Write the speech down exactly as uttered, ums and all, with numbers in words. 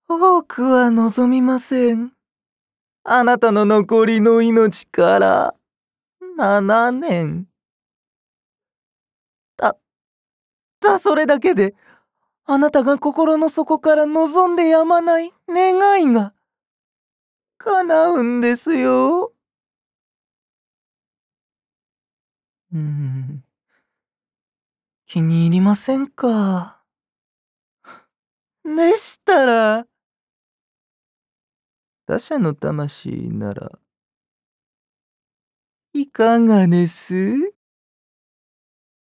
多くは望みません。あなたの残りの命からななねん。たったそれだけで、あなたが心の底から望んでやまない願いが叶うんですよ。うーん。気に入りませんか。でしたら、他者の魂ならいかがです？